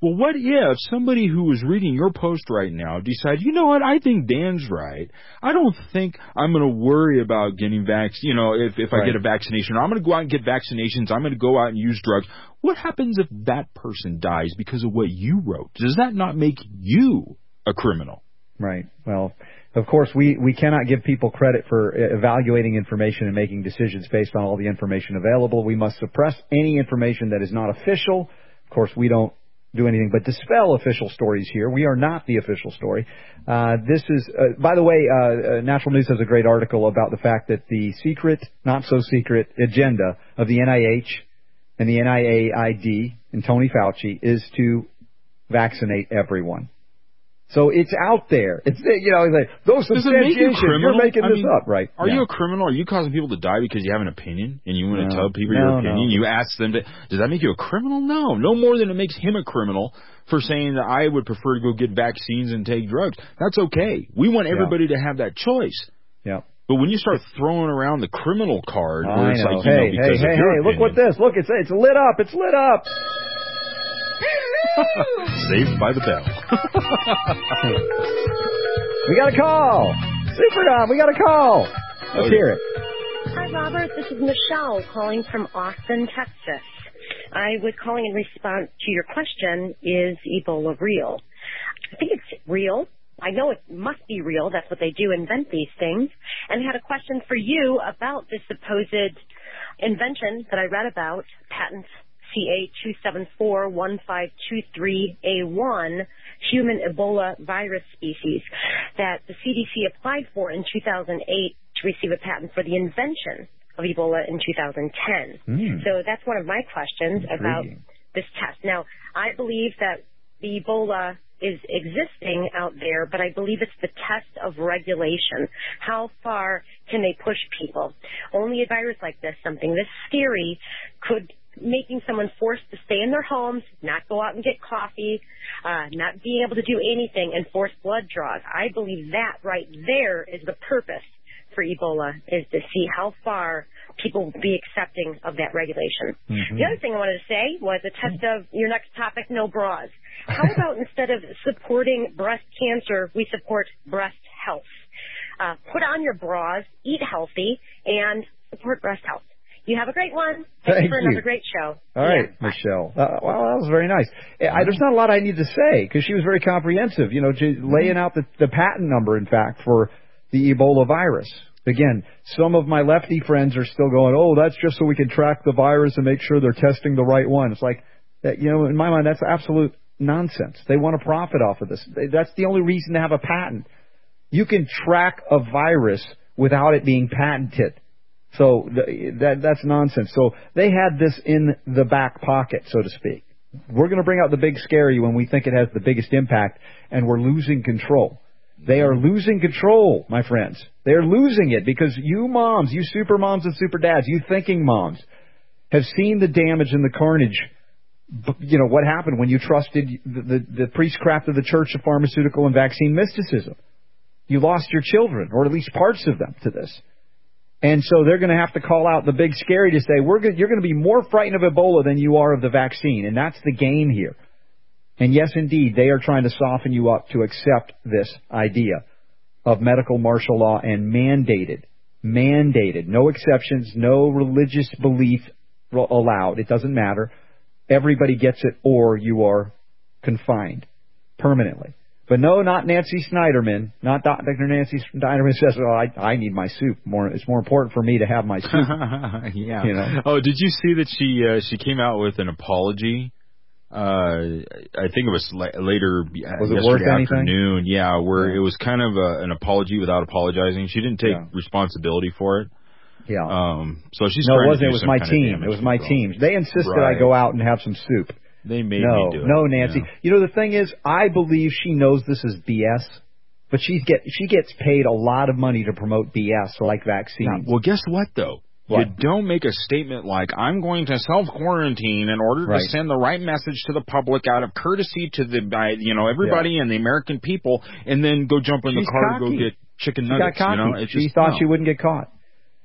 Well, what if somebody who is reading your post right now decides, you know what, I think Dan's right. I don't think I'm going to worry about getting if I get a vaccination. I'm going to go out and get vaccinations. I'm going to go out and use drugs. What happens if that person dies because of what you wrote? Does that not make you a criminal? Right. Well, of course, we cannot give people credit for evaluating information and making decisions based on all the information available. We must suppress any information that is not official. Of course, we don't do anything but dispel official stories here. We are not the official story. This is, by the way, Natural News has a great article about the fact that the secret, not so secret agenda of the NIH and the NIAID and Tony Fauci is to vaccinate everyone. So it's out there. It's like those substantiations. You're making this up, right? Are you a criminal? Are you causing people to die because you have an opinion and you want to tell people your opinion? You ask them does that make you a criminal? No more than it makes him a criminal for saying that I would prefer to go get vaccines and take drugs. That's okay. We want everybody to have that choice. Yeah. But when you start throwing around the criminal card, where it's like, hey, look what this. Look, it's lit up. It's lit up. Saved by the bell. We got a call. Super Dom, we got a call. Let's hear it. Hi, Robert. This is Michelle calling from Austin, Texas. I was calling in response to your question, is Ebola real? I think it's real. I know it must be real. That's what they do, invent these things. And I had a question for you about this supposed invention that I read about, patent CA2741523A1, human Ebola virus species, that the CDC applied for in 2008 to receive a patent for the invention of Ebola in 2010. So that's one of my questions about this test. Now, I believe that the Ebola is existing out there, but I believe it's the test of regulation. How far can they push people? Only a virus like this, something this scary, could making someone forced to stay in their homes, not go out and get coffee, not being able to do anything, and forced blood draws. I believe that right there is the purpose for Ebola, is to see how far people will be accepting of that regulation. The other thing I wanted to say was a test of your next topic, no bras. How about instead of supporting breast cancer, we support breast health? Put on your bras, eat healthy, and support breast health. You have a great one. Thank you for another great show. All right, Michelle. Well, that was very nice. There's not a lot I need to say because she was very comprehensive, laying out the patent number, in fact, for the Ebola virus. Again, some of my lefty friends are still going, oh, that's just so we can track the virus and make sure they're testing the right one. It's like, in my mind, that's absolute nonsense. They want to profit off of this. That's the only reason to have a patent. You can track a virus without it being patented. So that's nonsense. So they had this in the back pocket, so to speak. We're going to bring out the big scary when we think it has the biggest impact, and we're losing control. They are losing control, my friends. They're losing it because you moms, you super moms and super dads, you thinking moms, have seen the damage and the carnage. What happened when you trusted the priestcraft of the Church of Pharmaceutical and Vaccine Mysticism. You lost your children, or at least parts of them, to this. And so they're going to have to call out the big scary to say, you're going to be more frightened of Ebola than you are of the vaccine. And that's the game here. And yes, indeed, they are trying to soften you up to accept this idea of medical martial law and mandated, no exceptions, no religious belief allowed. It doesn't matter. Everybody gets it, or you are confined permanently. But no, not Nancy Snyderman. Not Dr. Nancy Snyderman says, I need my soup. It's more important for me to have my soup. Yeah. Oh, did you see that she came out with an apology? I think it was later yesterday afternoon. Yeah, where it was kind of an apology without apologizing. She didn't take responsibility for it. Yeah. So she's it wasn't. It was my team. It was my team. They insisted I go out and have some soup. They made me do it. No, Nancy. Yeah. The thing is, I believe she knows this is BS, but she gets paid a lot of money to promote BS like vaccines. Yeah. Well, guess what, though? What? You don't make a statement like, I'm going to self-quarantine in order to send the right message to the public out of courtesy to everybody and the American people, and then go jump in the car and go get chicken nuggets. She thought she wouldn't get caught.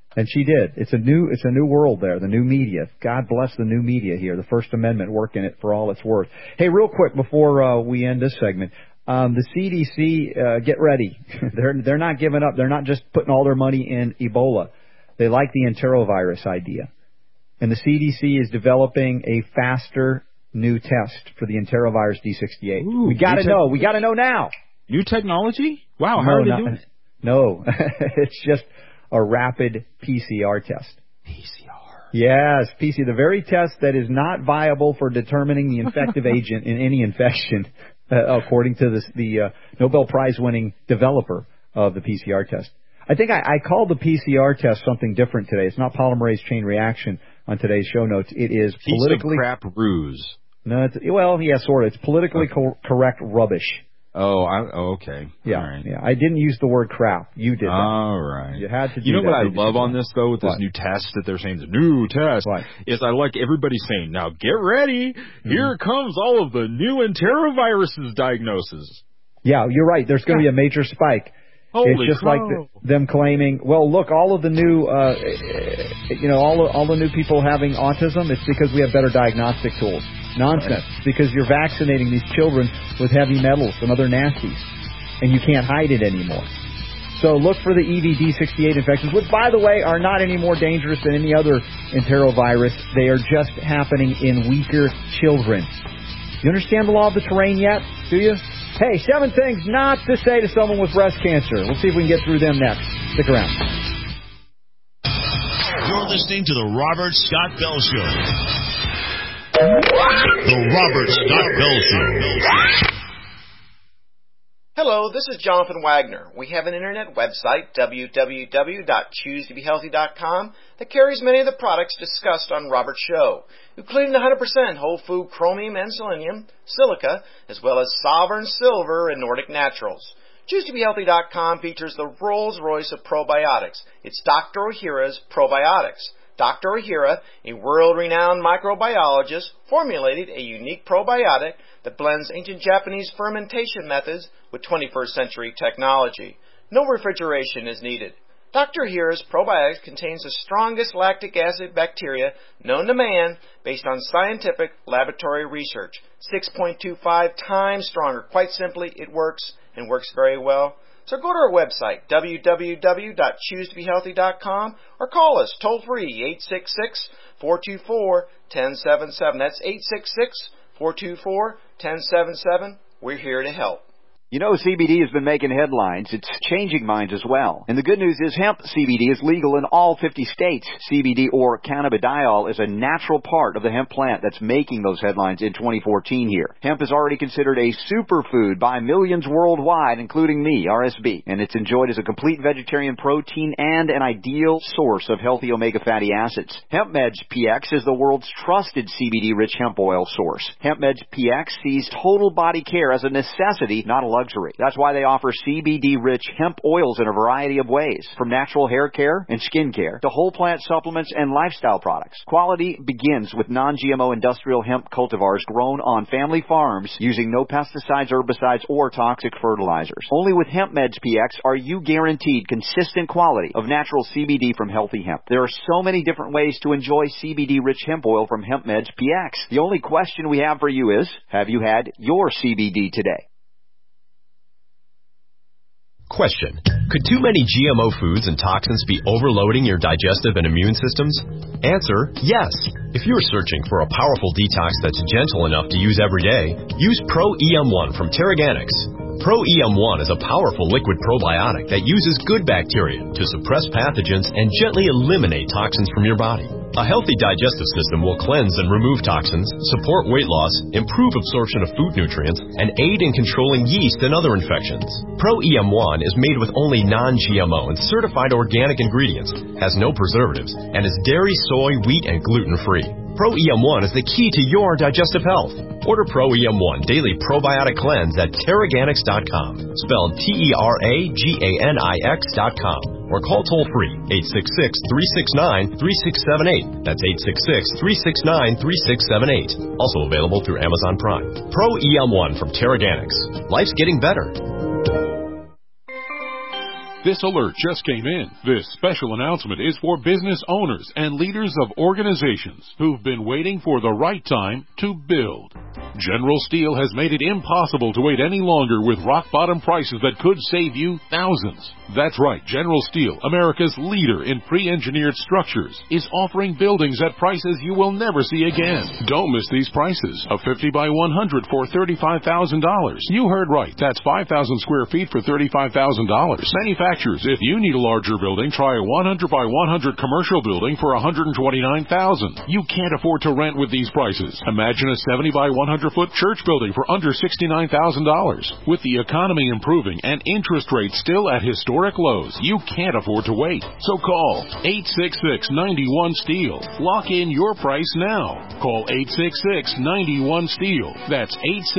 And she did. It's a new world there, the new media. God bless the new media here, the First Amendment working it for all it's worth. Hey, real quick before we end this segment, the CDC, get ready. They're not giving up. They're not just putting all their money in Ebola. They like the enterovirus idea. And the CDC is developing a faster new test for the enterovirus D68. Ooh, we got to know. We got to know now. New technology? Wow, how are they doing it? No, it's just a rapid PCR test. PCR. Yes, PCR, the very test that is not viable for determining the infective agent in any infection, according to the Nobel Prize-winning developer of the PCR test. I think I called the PCR test something different today. It's not polymerase chain reaction on today's show notes. It is politically... Piece of crap ruse. No, sort of. It's politically correct rubbish. Okay. Yeah, all right. Yeah. I didn't use the word crap. You did that. All right. You had to do that. You know what I love on this, though, with this new test that they're saying, the new test, is I like everybody saying, now get ready. Here comes all of the new enteroviruses diagnoses. Yeah, you're right. There's going to be a major spike. Holy it's just crow. like them claiming, well, look, all of the new, all the new people having autism, it's because we have better diagnostic tools. Nonsense. Right. Because you're vaccinating these children with heavy metals and other nasties, and you can't hide it anymore. So look for the EVD68 infections, which, by the way, are not any more dangerous than any other enterovirus. They are just happening in weaker children. You understand the law of the terrain yet? Do you? Hey, 7 things not to say to someone with breast cancer. We'll see if we can get through them next. Stick around. You're listening to The Robert Scott Bell Show. The Robert Scott Bell Show. Hello, this is Jonathan Wagner. We have an internet website, www.choosetobehealthy.com, that carries many of the products discussed on Robert's show, including the 100% whole food chromium and selenium, silica, as well as Sovereign Silver and Nordic Naturals. ChooseToBeHealthy.com features the Rolls-Royce of probiotics. It's Dr. Ohhira's Probiotics. Dr. Ohhira, a world-renowned microbiologist, formulated a unique probiotic that blends ancient Japanese fermentation methods with 21st century technology. No refrigeration is needed. Dr. Ohhira's probiotics contains the strongest lactic acid bacteria known to man based on scientific laboratory research. 6.25 times stronger. Quite simply, it works and works very well. So go to our website, www.choosetobehealthy.com, or call us toll-free, 866-424-1077. That's 866-424-1077. We're here to help. You know, CBD has been making headlines. It's changing minds as well. And the good news is hemp CBD is legal in all 50 states. CBD, or cannabidiol, is a natural part of the hemp plant that's making those headlines in 2014 here. Hemp is already considered a superfood by millions worldwide, including me, RSB. And it's enjoyed as a complete vegetarian protein and an ideal source of healthy omega fatty acids. HempMeds PX is the world's trusted CBD-rich hemp oil source. HempMeds PX sees total body care as a necessity, not a luxury. That's why they offer CBD-rich hemp oils in a variety of ways, from natural hair care and skin care to whole plant supplements and lifestyle products. Quality begins with non-GMO industrial hemp cultivars grown on family farms using no pesticides, herbicides, or toxic fertilizers. Only with HempMeds PX are you guaranteed consistent quality of natural CBD from healthy hemp. There are so many different ways to enjoy CBD-rich hemp oil from HempMeds PX. The only question we have for you is, have you had your CBD today? Question. Could too many GMO foods and toxins be overloading your digestive and immune systems? Answer, yes. If you're searching for a powerful detox that's gentle enough to use every day, use Pro-EM1 from Teraganix. Pro-EM1 is a powerful liquid probiotic that uses good bacteria to suppress pathogens and gently eliminate toxins from your body. A healthy digestive system will cleanse and remove toxins, support weight loss, improve absorption of food nutrients, and aid in controlling yeast and other infections. Pro-EM1 is made with only non-GMO and certified organic ingredients, has no preservatives, and is dairy, soy, wheat, and gluten-free. Pro-EM1 is the key to your digestive health. Order Pro-EM1 Daily Probiotic Cleanse at Teraganix.com, spelled Teraganix.com, or call toll-free 866-369-3678. That's 866-369-3678. Also available through Amazon Prime. Pro-EM1 from Teraganix. Life's getting better. This alert just came in. This special announcement is for business owners and leaders of organizations who've been waiting for the right time to build. General Steel has made it impossible to wait any longer with rock-bottom prices that could save you thousands. That's right, General Steel, America's leader in pre-engineered structures, is offering buildings at prices you will never see again. Don't miss these prices. A 50 by 100 for $35,000. You heard right. That's 5,000 square feet for $35,000. Manufacturers, if you need a larger building, try a 100 by 100 commercial building for $129,000. You can't afford to rent with these prices. Imagine a 70 by 100 foot church building for under $69,000. With the economy improving and interest rates still at historic lows, you can't afford to wait. So call 866-91-STEEL. Lock in your price now. Call 866-91-STEEL. That's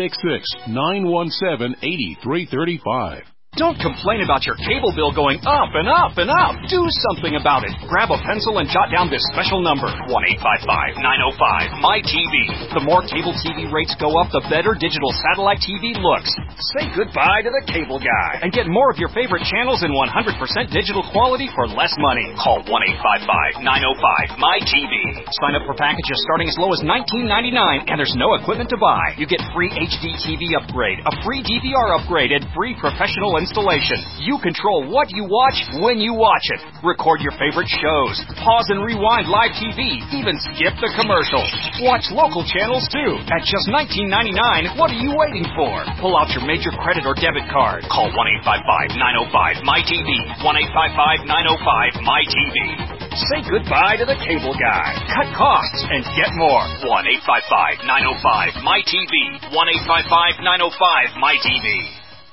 866-917-8335. Don't complain about your cable bill going up and up and up. Do something about it. Grab a pencil and jot down this special number, 1-855-905-MY-TV. The more cable TV rates go up, the better digital satellite TV looks. Say goodbye to the cable guy and get more of your favorite channels in 100% digital quality for less money. Call 1-855-905-MY-TV. Sign up for packages starting as low as $19.99, and there's no equipment to buy. You get free HD TV upgrade, a free DVR upgrade, and free professional installation. You control what you watch when you watch it. Record your favorite shows. Pause and rewind live TV. Even skip the commercials. Watch local channels too. At just $19.99, what are you waiting for? Pull out your major credit or debit card. Call 1-855-905-MY-TV. 1-855-905-MY-TV. Say goodbye to the cable guy. Cut costs and get more. 1-855-905-MY-TV. 1-855-905-MY-TV.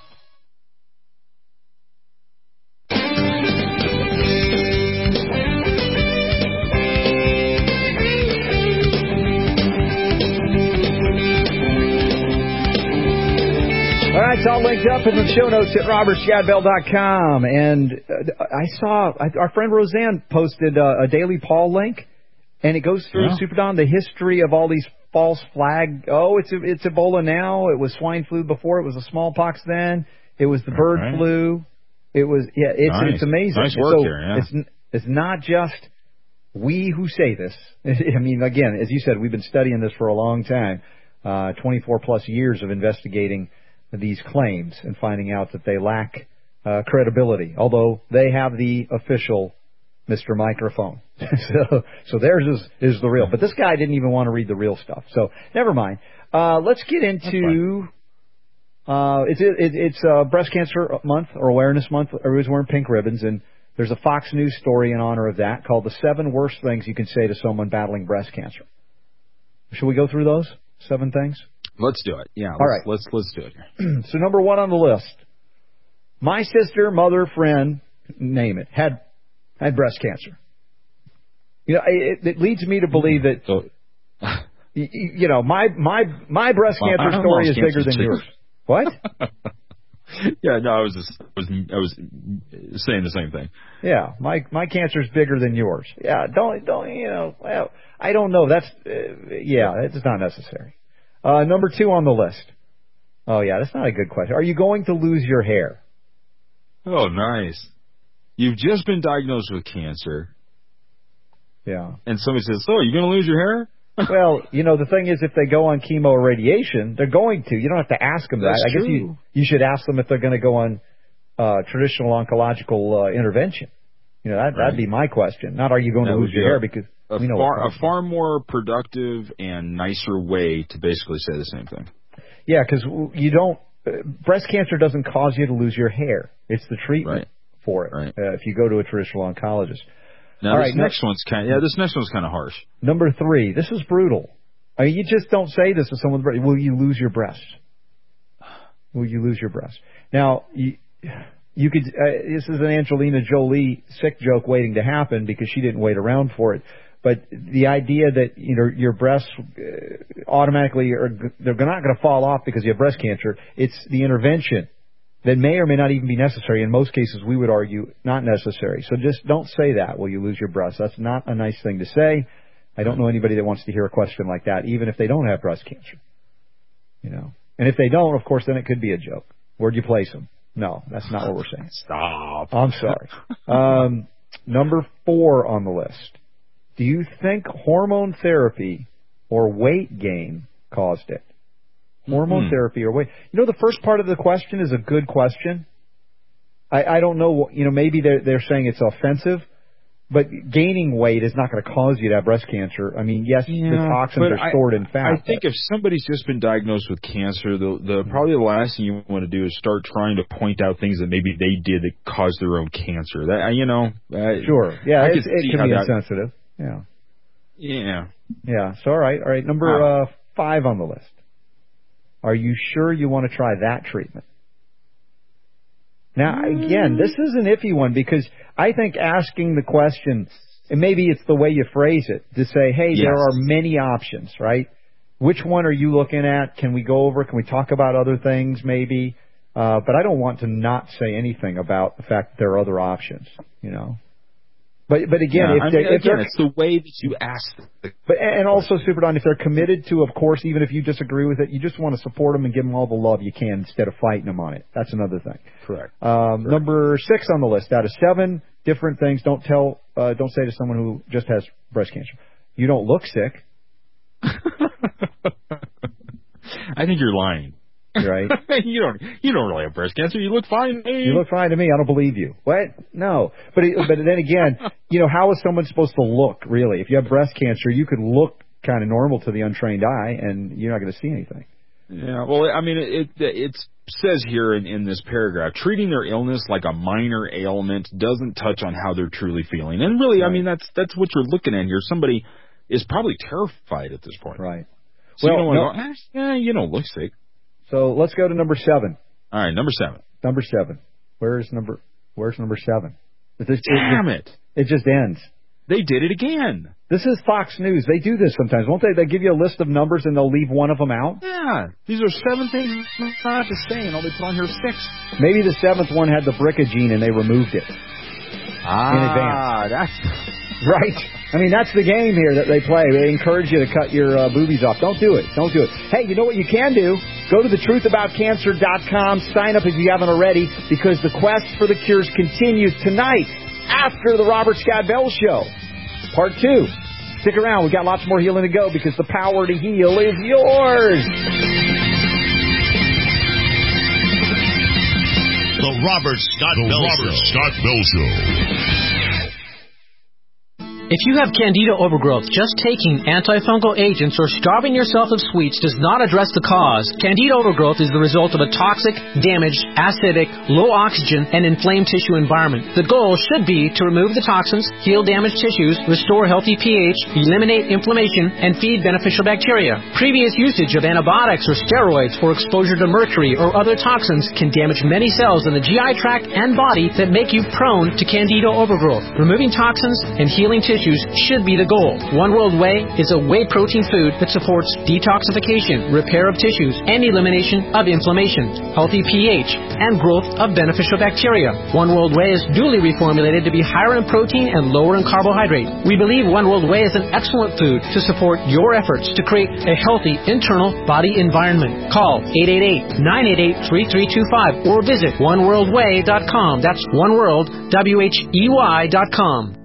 All right, it's all linked up in the show notes at robertshadbell.com. And I saw our friend Roseanne posted a Daily Paul link, and it goes through, Super Don, the history of all these false flag. Oh, it's Ebola now. It was swine flu before. It was the smallpox then. It was the bird flu. It was, it's amazing. Nice work here, yeah. It's not just we who say this. I mean, again, as you said, we've been studying this for a long time, 24 plus years of investigating these claims and finding out that they lack credibility, although they have the official Mr. Microphone. so theirs is the real. But this guy didn't even want to read the real stuff. So never mind. Let's get into it's Breast Cancer Month or Awareness Month. Everybody's wearing pink ribbons, and there's a Fox News story in honor of that called The 7 Worst Things You Can Say to Someone Battling Breast Cancer. Should we go through those 7 things? Let's do it. Yeah. All right. Let's do it here. So number 1 on the list. My sister, mother, friend, name it, had breast cancer. You know, it leads me to believe that you know, my breast cancer story is bigger than yours. What? Yeah, no, I was saying the same thing. Yeah, my cancer is bigger than yours. Yeah, don't you know? Well, I don't know. That's it's not necessary. Number 2 on the list. Oh yeah, that's not a good question. Are you going to lose your hair? Oh, nice. You've just been diagnosed with cancer. Yeah. And somebody says, "So, are you going to lose your hair?" Well, you know, the thing is, if they go on chemo or radiation, they're going to. You don't have to ask them that. That's I guess true. you should ask them if they're going to go on traditional oncological intervention. You know, that'd be my question. Not are you going to lose your hair, because we know a far more productive and nicer way to basically say the same thing. Yeah, because you don't. Breast cancer doesn't cause you to lose your hair. It's the treatment for it. Right. If you go to a traditional oncologist. Now, this next one's kind of harsh. Number 3. This is brutal. I mean, you just don't say this to someone. Will you lose your breast? Will you lose your breast? Now, you could. This is an Angelina Jolie sick joke waiting to happen because she didn't wait around for it. But the idea that your breasts automatically they're not going to fall off because you have breast cancer. It's the intervention that may or may not even be necessary. In most cases, we would argue not necessary. So just don't say that. Will you lose your breast? That's not a nice thing to say. I don't know anybody that wants to hear a question like that, even if they don't have breast cancer. You know, and if they don't, of course, then it could be a joke. Where'd you place them? No, that's not what we're saying. Stop. I'm sorry. Number 4 on the list. Do you think hormone therapy or weight gain caused it? Hormone therapy or weight? You know, the first part of the question is a good question. I don't know. You know, maybe they're saying it's offensive. But gaining weight is not going to cause you to have breast cancer. I mean, yes, the toxins are stored in fat. I think if somebody's just been diagnosed with cancer, probably the last thing you want to do is start trying to point out things that maybe they did that caused their own cancer. Sure. Yeah, it can be insensitive. Yeah. Yeah. Yeah. So, all right. Number 5 on the list. Are you sure you want to try that treatment? Now, again, this is an iffy one because I think asking the question, and maybe it's the way you phrase it, to say, hey, there are many options, right? Which one are you looking at? Can we go over? Can we talk about other things maybe? But I don't want to not say anything about the fact that there are other options, you know. But again, it's the way that you ask. And also, Super Don, if they're committed to, of course, even if you disagree with it, you just want to support them and give them all the love you can instead of fighting them on it. That's another thing. Correct. Number 6 on the list. Out of 7 different things, don't say to someone who just has breast cancer, you don't look sick. I think you're lying. Right? You don't really have breast cancer. You look fine to me. You look fine to me. I don't believe you. What? No. But then again, you know, how is someone supposed to look, really? If you have breast cancer, you could look kind of normal to the untrained eye, and you're not going to see anything. Yeah, well, I mean, it says here in this paragraph, treating their illness like a minor ailment doesn't touch on how they're truly feeling. And really, I mean, that's what you're looking at here. Somebody is probably terrified at this point. Right. So you don't want to go, you don't look sick. So let's go to number 7. All right, number 7. Number 7. Where's number 7? Damn it. It just ends. They did it again. This is Fox News. They do this sometimes, won't they? They give you a list of numbers and they'll leave one of them out. Yeah. These are 7 things not to say, and all they put on here is 6. Maybe the 7th one had the BRCA gene and they removed it in advance. That's... Right. I mean, that's the game here that they play. They encourage you to cut your boobies off. Don't do it. Don't do it. Hey, you know what you can do? Go to thetruthaboutcancer.com. Sign up if you haven't already, because the quest for the cures continues tonight after the Robert Scott Bell Show. Part 2. Stick around. We've got lots more healing to go because the power to heal is yours. The Robert Scott Bell Show. If you have Candida overgrowth, just taking antifungal agents or starving yourself of sweets does not address the cause. Candida overgrowth is the result of a toxic, damaged, acidic, low oxygen, and inflamed tissue environment. The goal should be to remove the toxins, heal damaged tissues, restore healthy pH, eliminate inflammation, and feed beneficial bacteria. Previous usage of antibiotics or steroids or exposure to mercury or other toxins can damage many cells in the GI tract and body that make you prone to Candida overgrowth. Removing toxins and healing tissues should be the goal. One World Whey is a whey protein food that supports detoxification, repair of tissues, and elimination of inflammation, healthy pH, and growth of beneficial bacteria. One World Whey is duly reformulated to be higher in protein and lower in carbohydrate. We believe One World Whey is an excellent food to support your efforts to create a healthy internal body environment. Call 888-988-3325 or visit oneworldwhey.com. That's oneworld.com.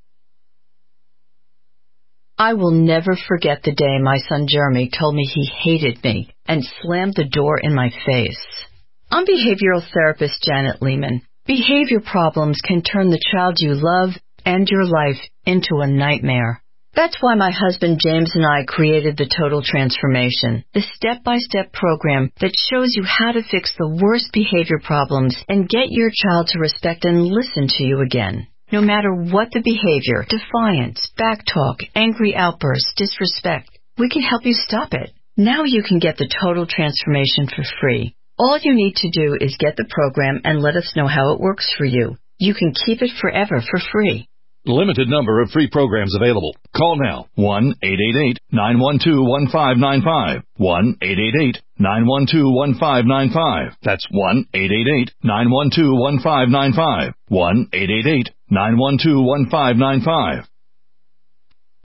I will never forget the day my son Jeremy told me he hated me and slammed the door in my face. I'm behavioral therapist Janet Lehman. Behavior problems can turn the child you love and your life into a nightmare. That's why my husband James and I created the Total Transformation, the step-by-step program that shows you how to fix the worst behavior problems and get your child to respect and listen to you again. No matter what the behavior, defiance, backtalk, angry outbursts, disrespect, we can help you stop it. Now you can get the Total Transformation for free. All you need to do is get the program and let us know how it works for you. You can keep it forever for free. Limited number of free programs available. Call now. 1-888-912-1595. 1-888-912-1595. That's 1-888-912-1595. 1-888-912-1595.